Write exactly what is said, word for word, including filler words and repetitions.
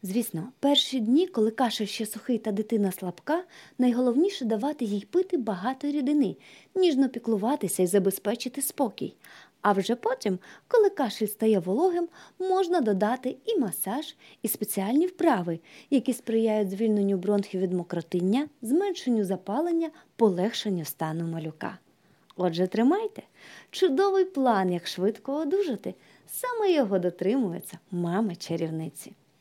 Звісно, перші дні, коли кашель ще сухий та дитина слабка, найголовніше давати їй пити багато рідини, ніжно піклуватися і забезпечити спокій. А вже потім, коли кашель стає вологим, можна додати і масаж, і спеціальні вправи, які сприяють звільненню бронхів від мокротиння, зменшенню запалення, полегшенню стану малюка. Отже, тримайте. Чудовий план, як швидко одужати. Саме його дотримуються мами-чарівниці.